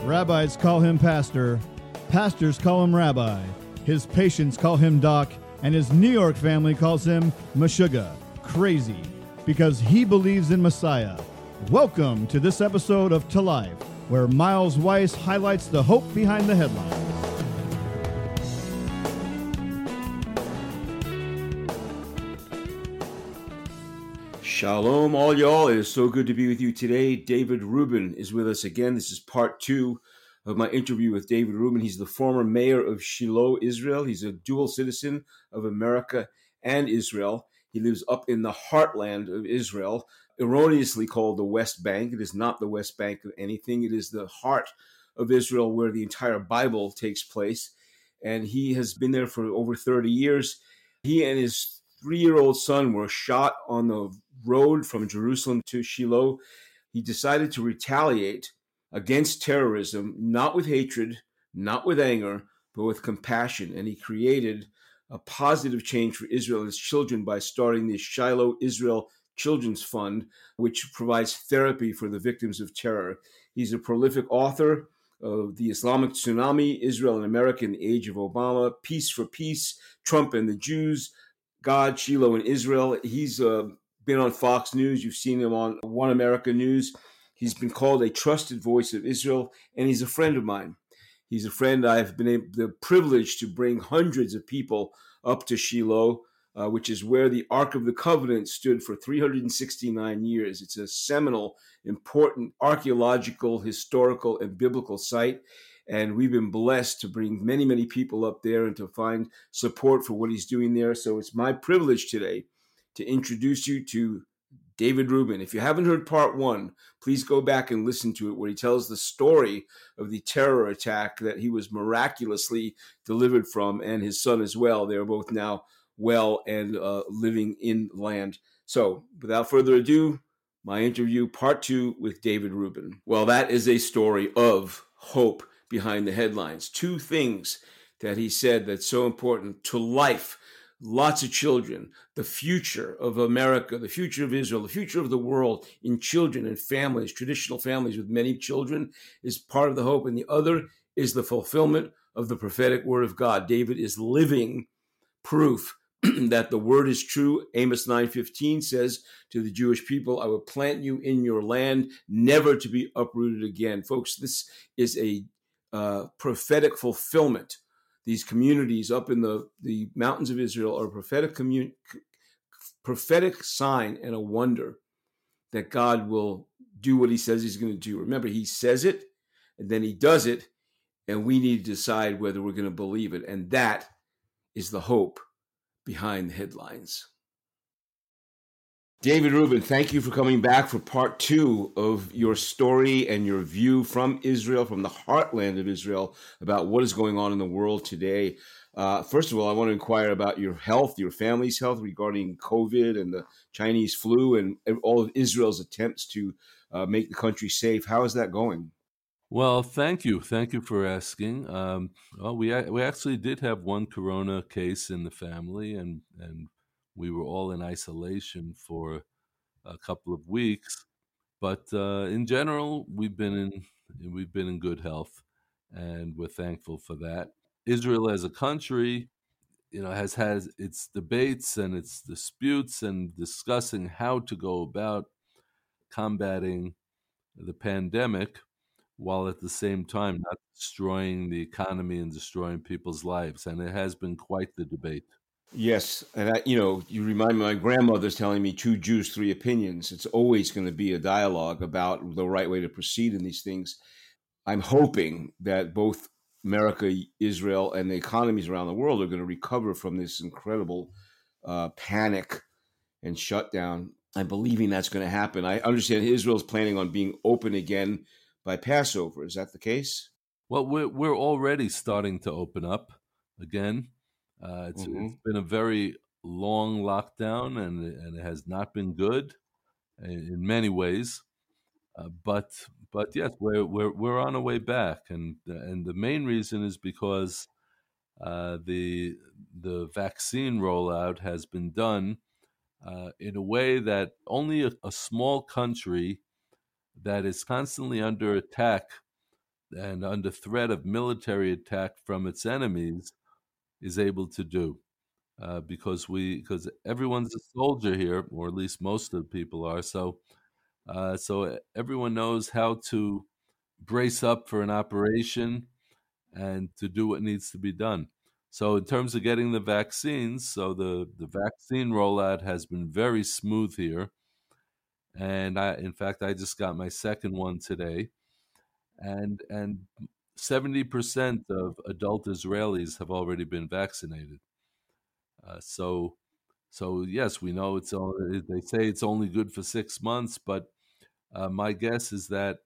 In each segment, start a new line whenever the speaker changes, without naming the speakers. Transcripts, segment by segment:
Rabbis call him pastor, pastors call him rabbi, his patients call him doc, and his New York family calls him Meshuggah, crazy, because he believes in Messiah. Welcome to this episode of To Life, where Miles Weiss highlights the hope behind the headlines.
Shalom, all y'all. It is so good to be with you today. David Rubin is with us again. This is part 2 of my interview with David Rubin. He's the former mayor of Shiloh, Israel. He's a dual citizen of America and Israel. He lives up in the heartland of Israel, erroneously called the West Bank. It is not the West Bank of anything. It is the heart of Israel where the entire Bible takes place. And he has been there for over 30 years. He and his 3-year-old son were shot on the road from Jerusalem to Shiloh. He decided to retaliate against terrorism, not with hatred, not with anger, but with compassion. And he created a positive change for Israel and its children by starting the Shiloh Israel Children's Fund, which provides therapy for the victims of terror. He's a prolific author of The Islamic Tsunami, Israel and America in the Age of Obama, Peace for Peace, Trump and the Jews, God, Shiloh, and Israel. He's been on Fox News. You've seen him on One America News. He's been called a trusted voice of Israel, and he's a friend of mine. He's a friend. I've been the privilege to bring hundreds of people up to Shiloh, which is where the Ark of the Covenant stood for 369 years. It's a seminal, important archaeological, historical, and biblical site. And we've been blessed to bring many, many people up there and to find support for what he's doing there. So it's my privilege today to introduce you to David Rubin. If you haven't heard part 1, please go back and listen to it, where he tells the story of the terror attack that he was miraculously delivered from, and his son as well. They're both now well and living in land. So without further ado, my interview, part 2 with David Rubin. Well, that is a story of hope behind the headlines. 2 things that he said that's so important to life. Lots of children, the future of America, the future of Israel, the future of the world in children and families, traditional families with many children, is part of the hope. And the other is the fulfillment of the prophetic word of God. David is living proof that the word is true. Amos 9:15 says to the Jewish people, I will plant you in your land, never to be uprooted again. Folks, this is a prophetic fulfillment. These communities up in the mountains of Israel are a prophetic sign and a wonder that God will do what he says he's going to do. Remember, he says it, and then he does it, and we need to decide whether we're going to believe it. And that is the hope behind the headlines. David Rubin, thank you for coming back for part 2 of your story and your view from Israel, from the heartland of Israel, about what is going on in the world today. First of all, I want to inquire about your health, your family's health regarding COVID and the Chinese flu and all of Israel's attempts to make the country safe. How is that going?
Well, thank you. Thank you for asking. We actually did have one corona case in the family, and we were all in isolation for a couple of weeks. But in general, we've been in good health, and we're thankful for that. Israel as a country, has had its debates and its disputes and discussing how to go about combating the pandemic, while at the same time not destroying the economy and destroying people's lives. And it has been quite the debate.
Yes. And, you remind me, my grandmother's telling me 2 Jews, 3 opinions. It's always going to be a dialogue about the right way to proceed in these things. I'm hoping that both America, Israel, and the economies around the world are going to recover from this incredible panic and shutdown. I'm believing that's going to happen. I understand Israel's planning on being open again by Passover. Is that the case?
Well, we're already starting to open up again. It's been a very long lockdown, and it has not been good in many ways. But yes, we're on our way back, and the main reason is because the vaccine rollout has been done in a way that only a small country that is constantly under attack and under threat of military attack from its enemies is able to do. Because everyone's a soldier here, or at least most of the people are. So everyone knows how to brace up for an operation and to do what needs to be done. So in terms of getting the vaccines, so the vaccine rollout has been very smooth here. And in fact, I just got my second one today. And 70% of adult Israelis have already been vaccinated. So yes, we know it's only, they say it's only good for 6 months, but my guess is that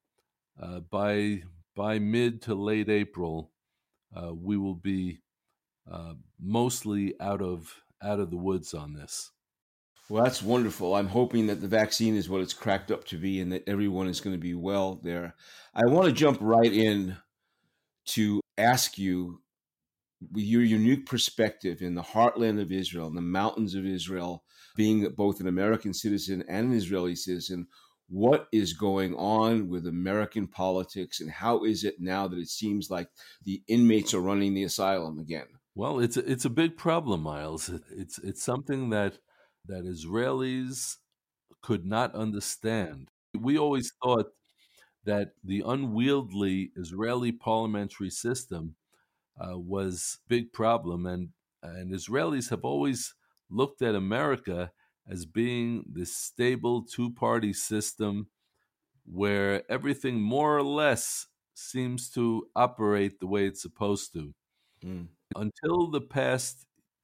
by mid to late April, we will be mostly out of the woods on this.
Well, that's wonderful. I'm hoping that the vaccine is what it's cracked up to be and that everyone is going to be well there. I want to jump right in to ask you, with your unique perspective in the heartland of Israel, in the mountains of Israel, being both an American citizen and an Israeli citizen, what is going on with American politics and how is it now that it seems like the inmates are running the asylum again?
Well, it's a big problem, Miles. It's something that Israelis could not understand. We always thought that the unwieldy Israeli parliamentary system was a big problem, and Israelis have always looked at America as being this stable two-party system where everything more or less seems to operate the way it's supposed to.
Mm.
Until the past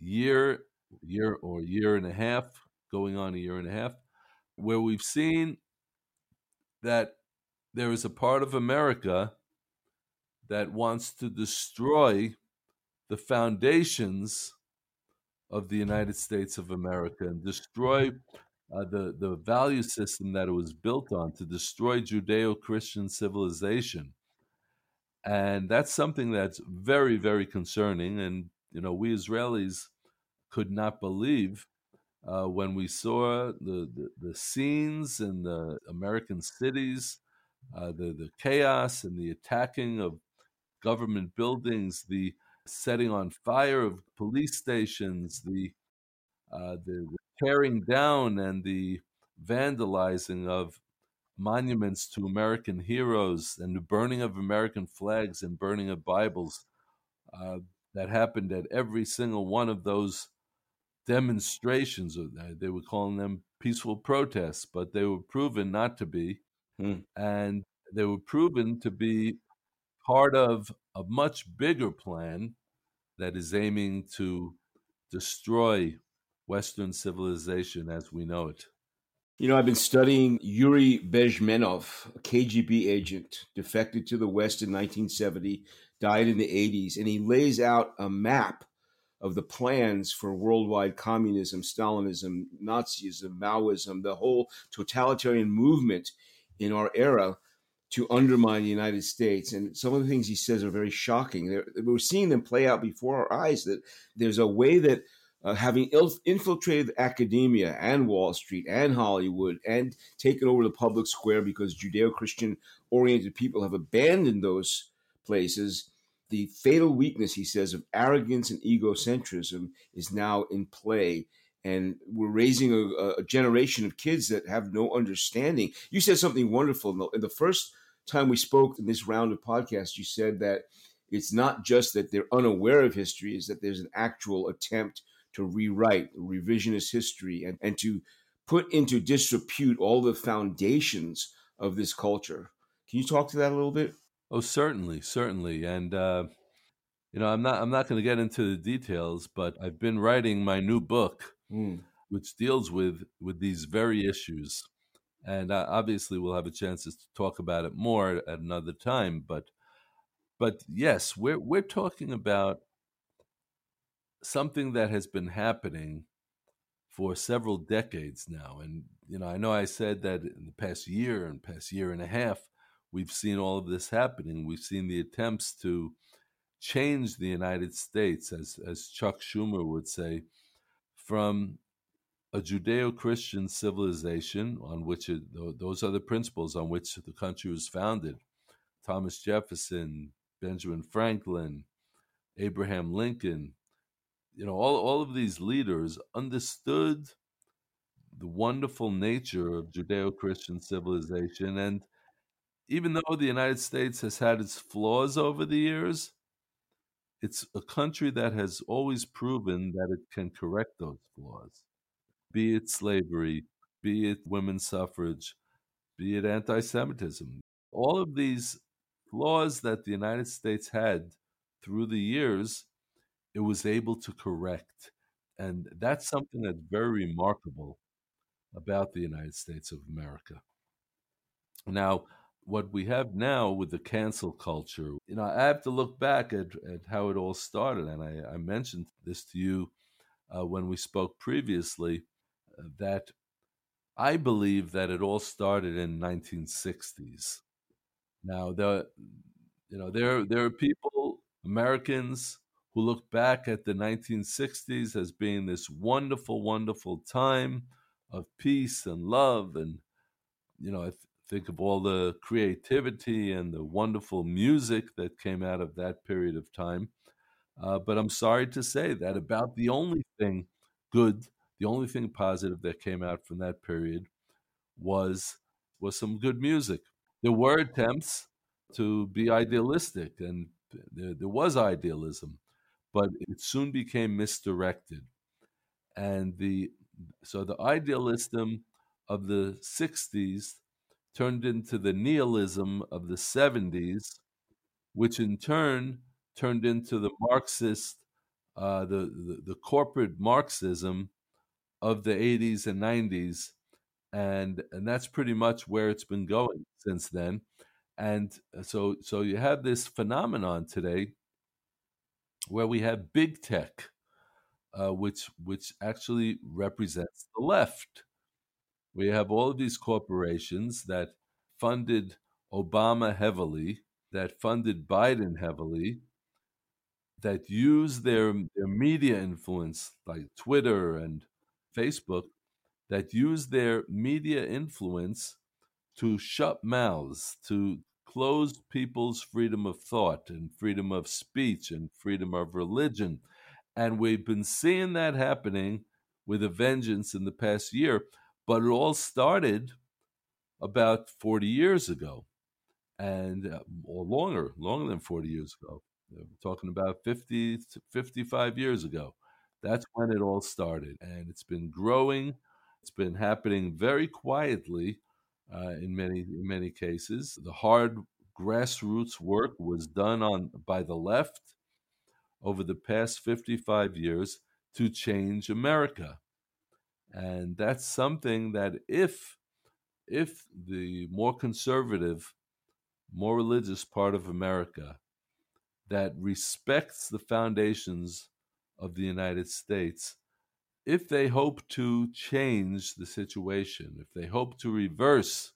year and a half, going on a year and a half, where we've seen that there is a part of America that wants to destroy the foundations of the United States of America and destroy the value system that it was built on, to destroy Judeo-Christian civilization. And that's something that's very, very concerning. And, we Israelis could not believe when we saw the scenes in the American cities, the chaos and the attacking of government buildings, the setting on fire of police stations, the tearing down and the vandalizing of monuments to American heroes, and the burning of American flags and burning of Bibles uh, that happened at every single one of those demonstrations. They were calling them peaceful protests, but they were proven not to be.
Mm.
And they were proven to be part of a much bigger plan that is aiming to destroy Western civilization as we know it.
I've been studying Yuri Bezmenov, a KGB agent, defected to the West in 1970, died in the 80s, and he lays out a map of the plans for worldwide communism, Stalinism, Nazism, Maoism, the whole totalitarian movement in our era to undermine the United States. And some of the things he says are very shocking. We're seeing them play out before our eyes, that there's a way that having infiltrated academia and Wall Street and Hollywood and taken over the public square because Judeo-Christian oriented people have abandoned those places, the fatal weakness, he says, of arrogance and egocentrism is now in play. And we're raising a generation of kids that have no understanding. You said something wonderful. In the first time we spoke in this round of podcasts, you said that it's not just that they're unaware of history, it's that there's an actual attempt to rewrite revisionist history and to put into disrepute all the foundations of this culture. Can you talk to that a little bit?
Oh, certainly, and I'm not going to get into the details, but I've been writing my new book, which deals with these very issues, and obviously we'll have a chance to talk about it more at another time. But yes, we're talking about something that has been happening for several decades now, and I know I said that in the past year and a half, we've seen all of this happening. We've seen the attempts to change the United States, as Chuck Schumer would say, from a Judeo-Christian civilization on which those are the principles on which the country was founded, Thomas Jefferson, Benjamin Franklin, Abraham Lincoln, all of these leaders understood the wonderful nature of Judeo-Christian civilization. And even though the United States has had its flaws over the years, it's a country that has always proven that it can correct those flaws, be it slavery, be it women's suffrage, be it anti-Semitism. All of these flaws that the United States had through the years, it was able to correct. And that's something that's very remarkable about the United States of America. Now, what we have now with the cancel culture, I have to look back at how it all started. And I mentioned this to you when we spoke previously, that I believe that it all started in 1960s. Now, there are people, Americans, who look back at the 1960s as being this wonderful, wonderful time of peace and love. And, I think of all the creativity and the wonderful music that came out of that period of time. But I'm sorry to say that about the only thing good, the only thing positive that came out from that period was some good music. There were attempts to be idealistic, and there was idealism, but it soon became misdirected. And so the idealism of the 60s turned into the nihilism of the 70s, which in turn turned into the Marxist, the corporate Marxism of the 80s and 90s. And that's pretty much where it's been going since then. And so you have this phenomenon today where we have big tech, which actually represents the left. We have all of these corporations that funded Obama heavily, that funded Biden heavily, that use their media influence, like Twitter and Facebook, that use their media influence to shut mouths, to close people's freedom of thought and freedom of speech and freedom of religion. And we've been seeing that happening with a vengeance in the past year, but it all started about 40 years ago, and or longer than 40 years ago. We're talking about 50 to 55 years ago. That's when it all started, and it's been growing. It's been happening very quietly in many cases. The hard grassroots work was done by the left over the past 55 years to change America. And that's something that if the more conservative, more religious part of America that respects the foundations of the United States, if they hope to change the situation, if they hope to reverse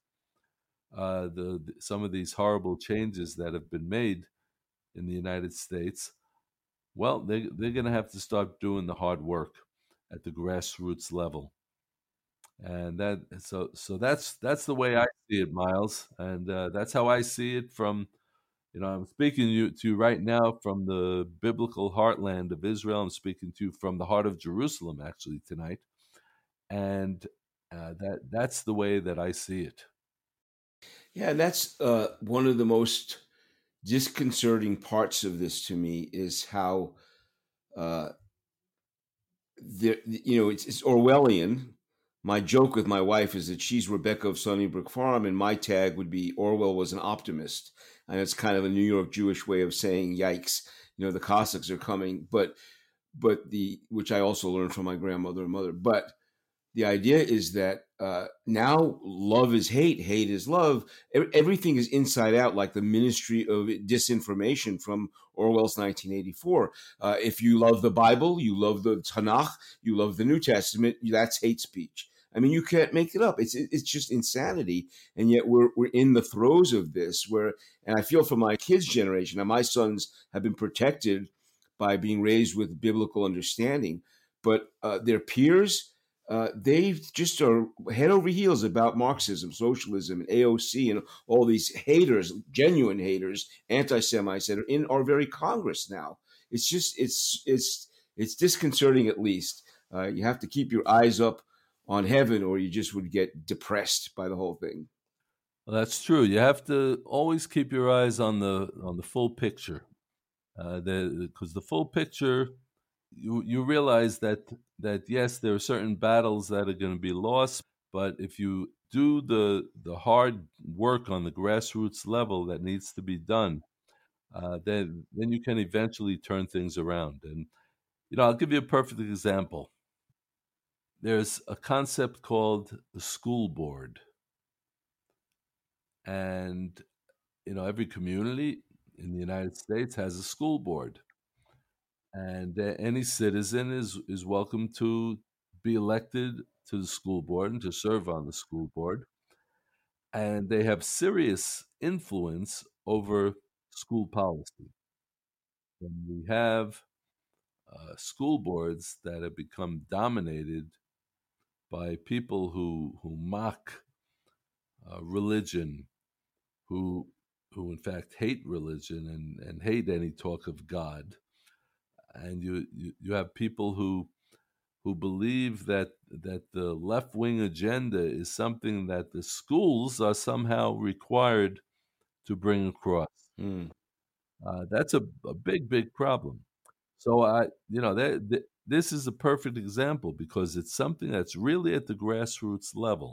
some of these horrible changes that have been made in the United States, well, they're going to have to start doing the hard work at the grassroots level. And so that's the way I see it, Miles, and that's how I see it from. I'm speaking to you right now from the biblical heartland of Israel. I'm speaking to you from the heart of Jerusalem, actually, tonight. And that's the way that I see it.
Yeah, and that's one of the most disconcerting parts of this to me is how, it's Orwellian. My joke with my wife is that she's Rebecca of Sunnybrook Farm, and my tag would be Orwell was an optimist. And it's kind of a New York Jewish way of saying, yikes, the Cossacks are coming. But which I also learned from my grandmother and mother. But the idea is that now love is hate, hate is love. Everything is inside out, like the Ministry of Disinformation from Orwell's 1984. If you love the Bible, you love the Tanakh, you love the New Testament, that's hate speech. I mean, you can't make it up. It's just insanity. And yet we're in the throes of this and I feel for my kids' generation. Now, my sons have been protected by being raised with biblical understanding, but their peers, they just are head over heels about Marxism, socialism, and AOC, and all these haters, genuine haters, anti-Semites that are in our very Congress now. It's just it's disconcerting. At least you have to keep your eyes up on heaven, or you just would get depressed by the whole thing.
Well, that's true. You have to always keep your eyes on the full picture, because the full picture, you realize that yes, there are certain battles that are going to be lost, but if you do the hard work on the grassroots level that needs to be done, then you can eventually turn things around. And I'll give you a perfect example. There's a concept called the school board, and every community in the United States has a school board, and any citizen is welcome to be elected to the school board and to serve on the school board, and they have serious influence over school policy. And we have school boards that have become dominated by people who mock religion, who in fact hate religion and hate any talk of God. And you have people who believe that the left wing agenda is something that the schools are somehow required to bring across.
Mm.
That's a big problem. So this is a perfect example because it's something that's really at the grassroots level.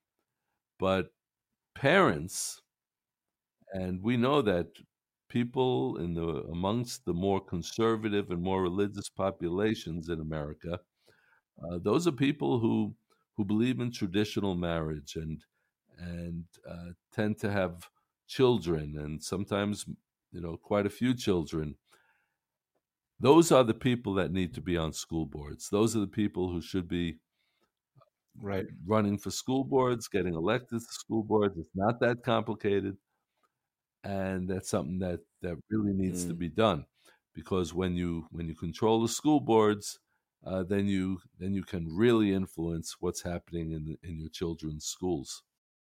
But parents, and we know that people amongst the more conservative and more religious populations in America, those are people who believe in traditional marriage and tend to have children, and sometimes quite a few children. Those are the people that need to be on school boards. Those are the people who should be
Right.
running for school boards, getting elected to school boards. It's not that complicated, and that's something that really needs to be done, because when you control the school boards, then you can really influence what's happening in your children's schools.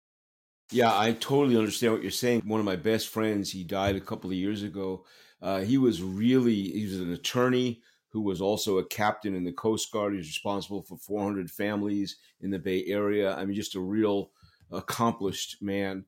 Yeah, I totally understand what you're saying. One of my best friends, he died a couple of years ago. He was an attorney who was also a captain in the Coast Guard. He was responsible for 400 families in the Bay Area. I mean, just a real accomplished man,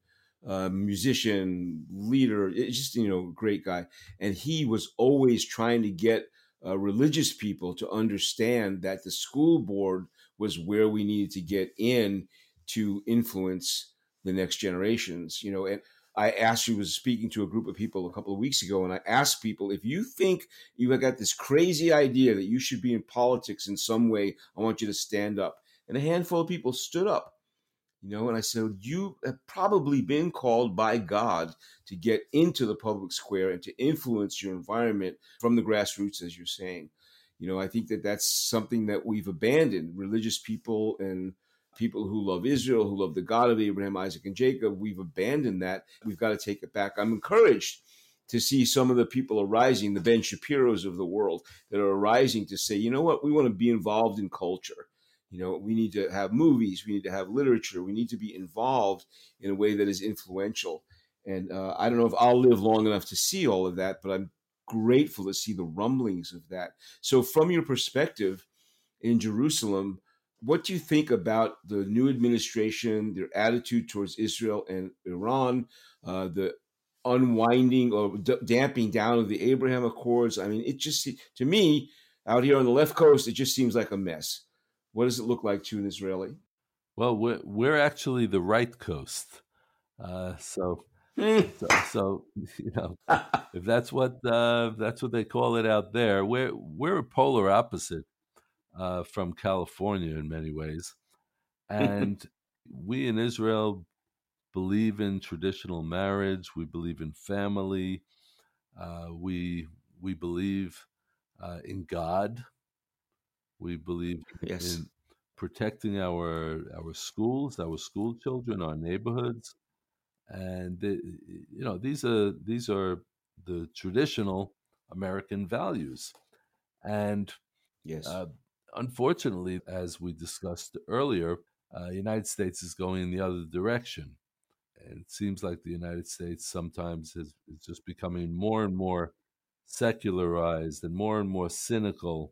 musician, leader. It's just, great guy. And he was always trying to get religious people to understand that the school board was where we needed to get in to influence the next generations. And I actually was speaking to a group of people a couple of weeks ago, and I asked people, if you think you've got this crazy idea that you should be in politics in some way, I want you to stand up. And a handful of people stood up, and I said, you have probably been called by God to get into the public square and to influence your environment from the grassroots, as you're saying. I think that that's something that we've abandoned. Religious people and people who love Israel, who love the God of Abraham, Isaac, and Jacob, we've abandoned that. We've got to take it back. I'm encouraged to see some of the people arising, the Ben Shapiros of the world, that are arising to say, you know what, we want to be involved in culture. We need to have movies, we need to have literature, we need to be involved in a way that is influential. And I don't know if I'll live long enough to see all of that, but I'm grateful to see the rumblings of that. So from your perspective in Jerusalem, what do you think about the new administration, their attitude towards Israel and Iran, the unwinding or damping down of the Abraham Accords? I mean, it just, to me, out here on the left coast, it just seems like a mess. What does it look like to an Israeli?
Well, we're actually the right coast, so if that's what they call it out there, we're a polar opposite from California in many ways, and we in Israel believe in traditional marriage. We believe in family. We believe in God. We believe
Yes.
in protecting our schools, our school children, our neighborhoods, and these are the traditional American values. And
Yes.
uh, unfortunately, as we discussed earlier, the United States is going in the other direction. And it seems like the United States sometimes is just becoming more and more secularized and more cynical,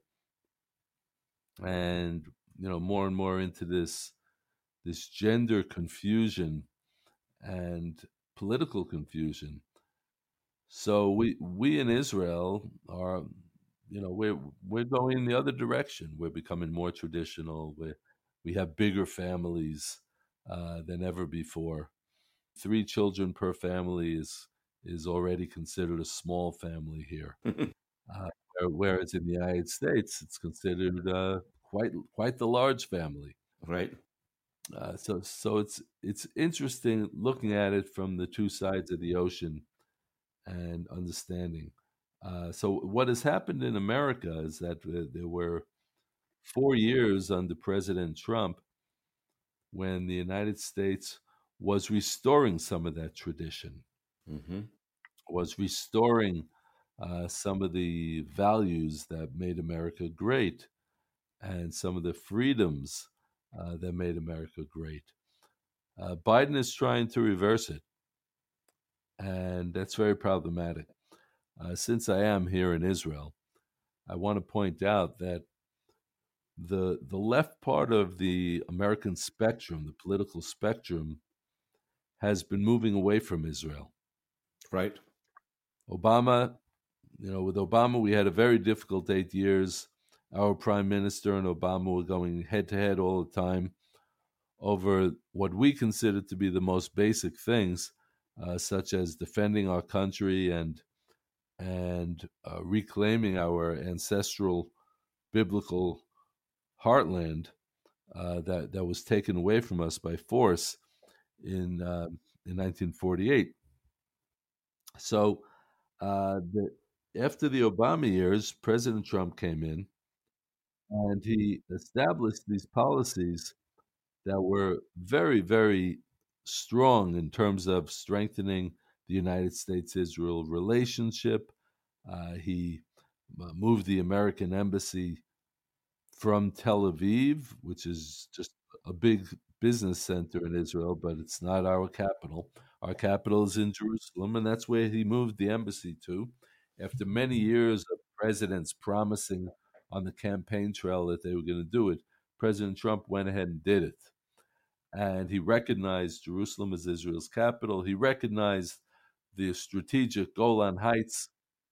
and more and more into this gender confusion and political confusion. So we in Israel are, we're going in the other direction. We're becoming more traditional. We have bigger families than ever before. 3 children per family is already considered a small family here. Whereas in the United States, it's considered quite the large family.
Right.
So it's interesting looking at it from the two sides of the ocean and understanding. So what has happened in America is that there were 4 years under President Trump when the United States was restoring some of that tradition,
Mm-hmm.
was restoring some of the values that made America great and some of the freedoms that made America great. Biden is trying to reverse it, and that's very problematic. Since I am here in Israel, I want to point out that the left part of the American spectrum, the political spectrum, has been moving away from Israel.
Right.
Obama, with Obama, we had a very difficult 8 years. Our prime minister and Obama were going head to head all the time over what we consider to be the most basic things, such as defending our country and reclaiming our ancestral biblical heartland that was taken away from us by force in 1948. So after the Obama years, President Trump came in and he established these policies that were very, very strong in terms of strengthening the United States-Israel relationship. He moved the American embassy from Tel Aviv, which is just a big business center in Israel, but it's not our capital. Our capital is in Jerusalem, and that's where he moved the embassy to. After many years of presidents promising on the campaign trail that they were going to do it, President Trump went ahead and did it. And he recognized Jerusalem as Israel's capital. He recognized the strategic Golan Heights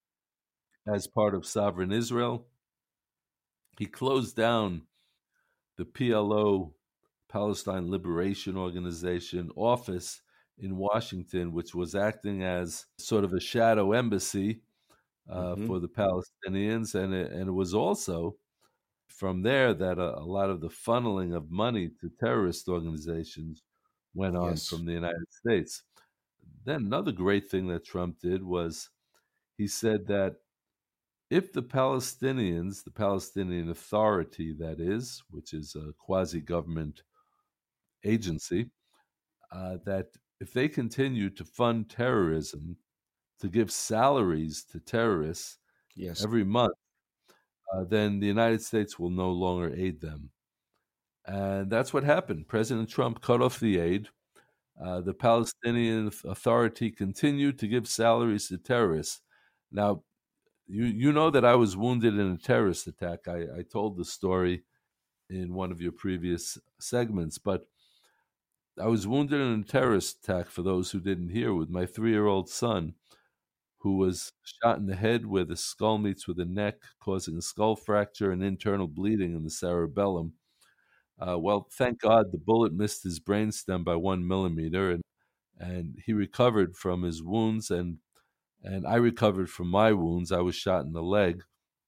as part of sovereign Israel. He closed down the PLO, Palestine Liberation Organization office in Washington, which was acting as sort of a shadow embassy for the Palestinians. And it was also from there that a lot of the funneling of money to terrorist organizations went on from the United States. Then another great thing that Trump did was he said that if the Palestinians, the Palestinian Authority, that is, which is a quasi-government agency, that if they continue to fund terrorism, to give salaries to terrorists every month, then the United States will no longer aid them. And that's what happened. President Trump cut off the aid. The Palestinian Authority continued to give salaries to terrorists. Now, you know that I was wounded in a terrorist attack. I told the story in one of your previous segments, but I was wounded in a terrorist attack, for those who didn't hear, with my 3-year-old son, who was shot in the head where the skull meets with the neck, causing a skull fracture and internal bleeding in the cerebellum. Well, thank God the bullet missed his brainstem by 1 millimeter, and he recovered from his wounds, and I recovered from my wounds. I was shot in the leg.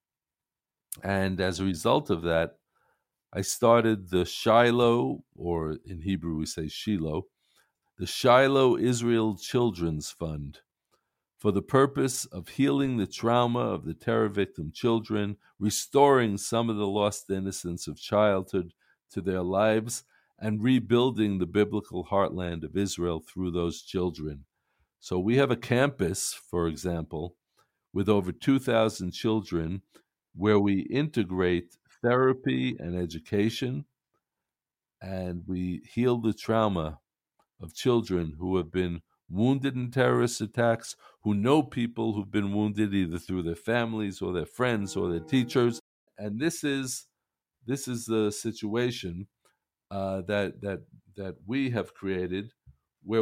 And as a result of that, I started the Shiloh, or in Hebrew we say Shiloh, the Shiloh Israel Children's Fund, for the purpose of healing the trauma of the terror victim children, restoring some of the lost innocence of childhood to their lives, and rebuilding the biblical heartland of Israel through those children. So we have a campus, for example, with over 2,000 children where we integrate therapy and education, and we heal the trauma of children who have been wounded in terrorist attacks, who know people who've been wounded either through their families or their friends or their teachers. And this is the situation that we have created, where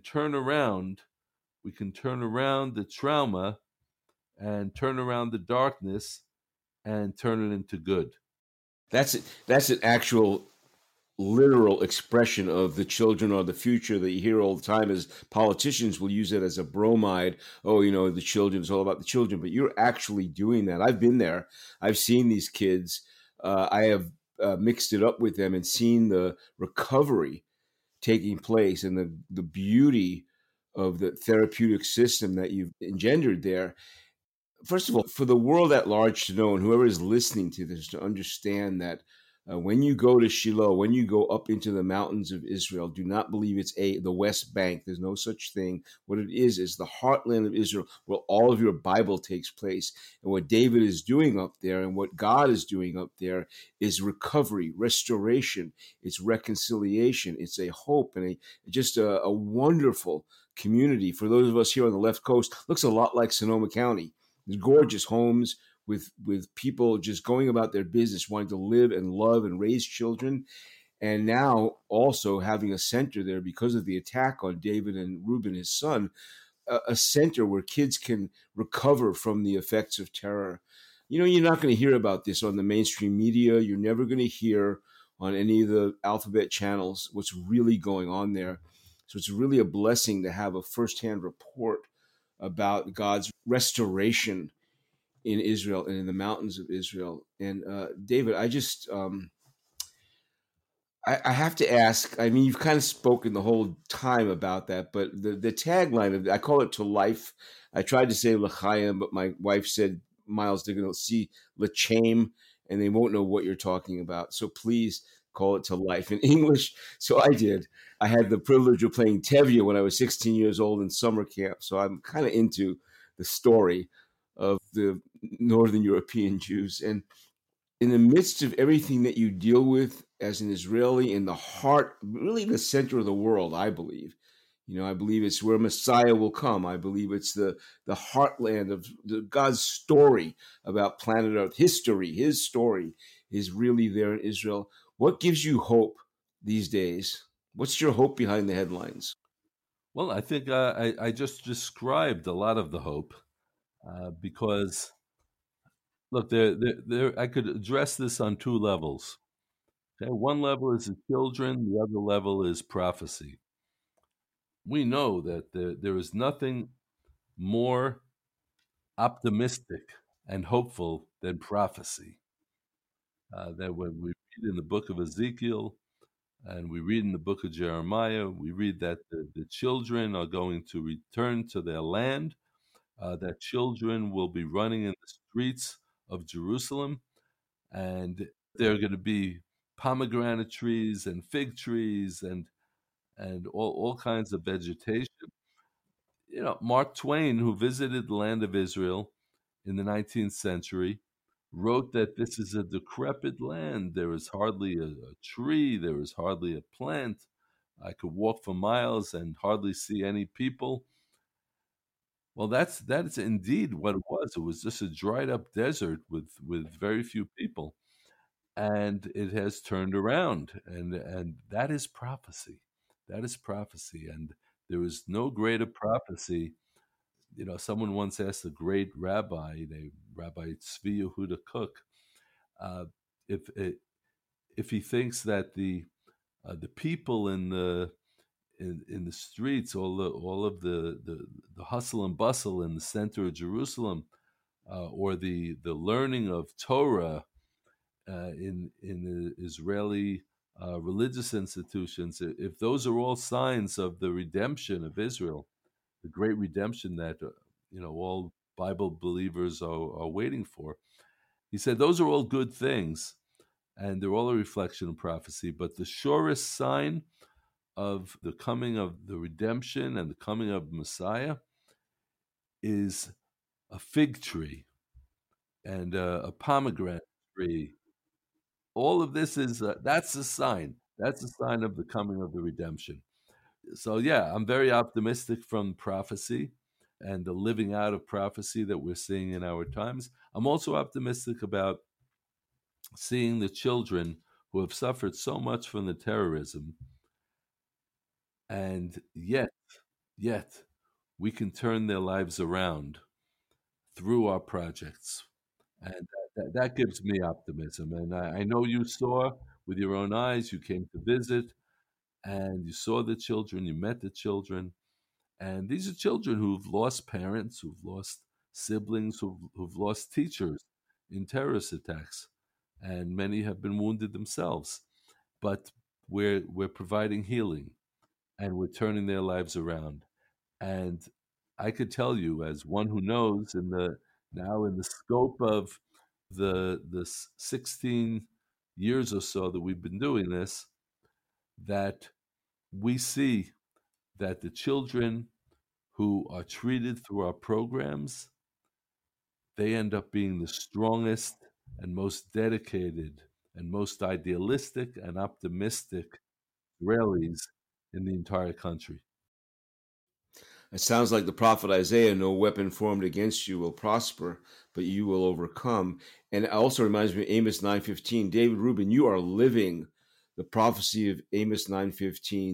we can turn around the trauma and turn around the darkness and turn it into good.
That's an actual literal expression of the children are the future that you hear all the time. As politicians will use it as a bromide. Oh, the children, it's all about the children. But you're actually doing that. I've been there. I've seen these kids. I have mixed it up with them and seen the recovery taking place and the beauty of the therapeutic system that you've engendered there. First of all, for the world at large to know, and whoever is listening to this to understand that when you go to Shiloh, when you go up into the mountains of Israel, do not believe it's the West Bank. There's no such thing. What it is the heartland of Israel, where all of your Bible takes place. And what David is doing up there, and what God is doing up there, is recovery, restoration. It's reconciliation. It's a hope and just a wonderful community. For those of us here on the left coast, looks a lot like Sonoma County. There's gorgeous homes with people just going about their business, wanting to live and love and raise children. And now also having a center there because of the attack on David and Reuben, his son, a center where kids can recover from the effects of terror. You're not going to hear about this on the mainstream media. You're never going to hear on any of the alphabet channels what's really going on there. So it's really a blessing to have a firsthand report about God's restoration in Israel and in the mountains of Israel. And David, I just I have to ask. I mean, you've kind of spoken the whole time about that, but the tagline of I call it "To Life." I tried to say "L'chaim," but my wife said, "Miles, they're going to see l'chaim, and they won't know what you're talking about. So please call it "To Life" in English." So I did. I had the privilege of playing Tevye when I was 16 years old in summer camp. So I'm kind of into the story of the Northern European Jews. And in the midst of everything that you deal with as an Israeli, in the heart, really the center of the world, I believe. I believe it's where Messiah will come. I believe it's the heartland of God's story about planet Earth. History, his story is really there in Israel. What gives you hope these days? What's your hope behind the headlines?
Well, I think I just described a lot of the hope because, look, I could address this on two levels. Okay? One level is the children, the other level is prophecy. We know that there is nothing more optimistic and hopeful than prophecy. That when we read in the book of Ezekiel and we read in the book of Jeremiah, we read that the children are going to return to their land, that children will be running in the streets of Jerusalem, and there are going to be pomegranate trees and fig trees and all kinds of vegetation. Mark Twain, who visited the land of Israel in the 19th century, wrote that this is a decrepit land. There is hardly a tree, there is hardly a plant. I could walk for miles and hardly see any people. Well, that's indeed what it was. It was just a dried up desert with very few people. And it has turned around, and that is prophecy. That is prophecy. And there is no greater prophecy. Someone once asked a great rabbi, Rabbi Tzvi Yehuda Kook, uh, if he thinks that the people in the streets, all of the hustle and bustle in the center of Jerusalem, or the learning of Torah in the Israeli religious institutions, if those are all signs of the redemption of Israel, the great redemption that all Bible believers are waiting for. He said those are all good things, and they're all a reflection of prophecy. But the surest sign of the coming of the redemption and the coming of Messiah is a fig tree and a pomegranate tree all of this is that's a sign. That's a sign of the coming of the redemption. So yeah, I'm very optimistic from prophecy and the living out of prophecy that we're seeing in our times. I'm also optimistic about seeing the children who have suffered so much from the terrorism, and yet we can turn their lives around through our projects. And that gives me optimism. And I know you saw with your own eyes, you came to visit and you saw the children, you met the children. And these are children who've lost parents, who've lost siblings, who've lost teachers in terrorist attacks. And many have been wounded themselves. But we're providing healing and we're turning their lives around. And I could tell you, as one who knows in the scope of the 16 years or so that we've been doing this, that we see that the children who are treated through our programs, they end up being the strongest and most dedicated and most idealistic and optimistic Israelis in the entire country.
It sounds like the prophet Isaiah, no weapon formed against you will prosper, but you will overcome. And it also reminds me of Amos 9:15. David Rubin, you are living the prophecy of Amos 9:15,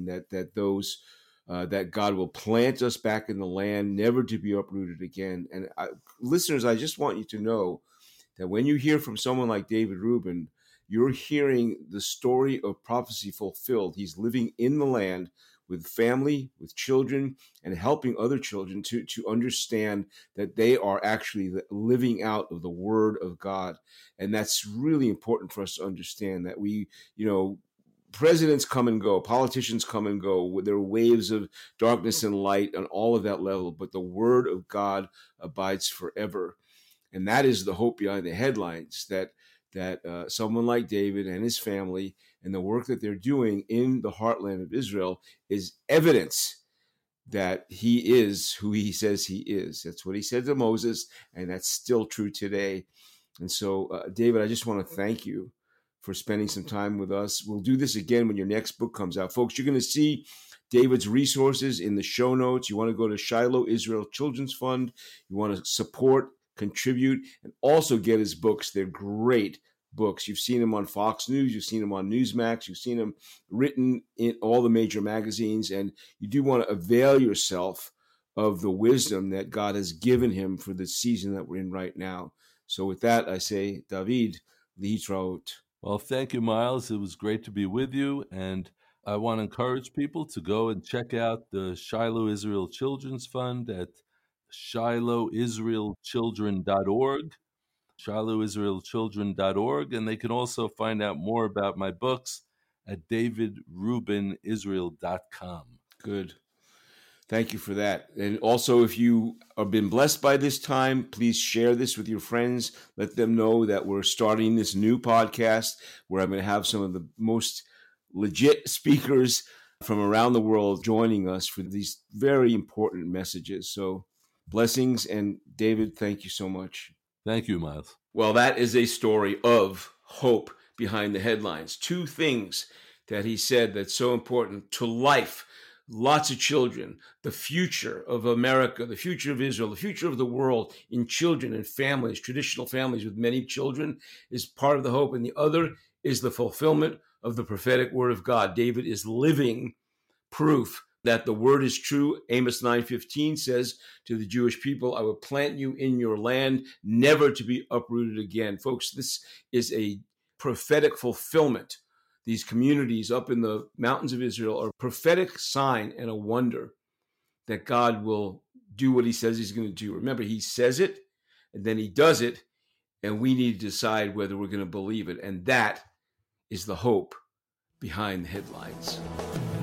that God will plant us back in the land, never to be uprooted again. And listeners, I just want you to know that when you hear from someone like David Rubin, you're hearing the story of prophecy fulfilled. He's living in the land with family, with children, and helping other children to understand that they are actually living out of the word of God. And that's really important for us to understand, that presidents come and go, politicians come and go. There are waves of darkness and light on all of that level, but the word of God abides forever. And that is the hope behind the headlines, that someone like David and his family and the work that they're doing in the heartland of Israel is evidence that he is who he says he is. That's what he said to Moses, and that's still true today. And so, David, I just want to thank you for spending some time with us. We'll do this again when your next book comes out. Folks, you're going to see David's resources in the show notes. You want to go to Shiloh Israel Children's Fund. You want to support, contribute, and also get his books. They're great books. You've seen him on Fox News. You've seen him on Newsmax. You've seen him written in all the major magazines. And you do want to avail yourself of the wisdom that God has given him for the season that we're in right now. So with that, I say, David, Lihitraot.
Well, thank you, Miles. It was great to be with you. And I want to encourage people to go and check out the Shiloh Israel Children's Fund at shilohisraelchildren.org, shilohisraelchildren.org. And they can also find out more about my books at davidrubinisrael.com.
Good. Thank you for that. And also, if you have been blessed by this time, please share this with your friends. Let them know that we're starting this new podcast where I'm going to have some of the most legit speakers from around the world joining us for these very important messages. So blessings. And David, thank you so much.
Thank you, Miles.
Well, that is a story of hope behind the headlines. Two things that he said that's so important to life. Lots of children, the future of America, the future of Israel, the future of the world in children and families, traditional families with many children is part of the hope. And the other is the fulfillment of the prophetic word of God. David is living proof that the word is true. Amos 9:15 says to the Jewish people, I will plant you in your land, never to be uprooted again. Folks, this is a prophetic fulfillment. These communities up in the mountains of Israel are a prophetic sign and a wonder that God will do what he says he's going to do. Remember, he says it, and then he does it, and we need to decide whether we're going to believe it. And that is the hope behind the headlines.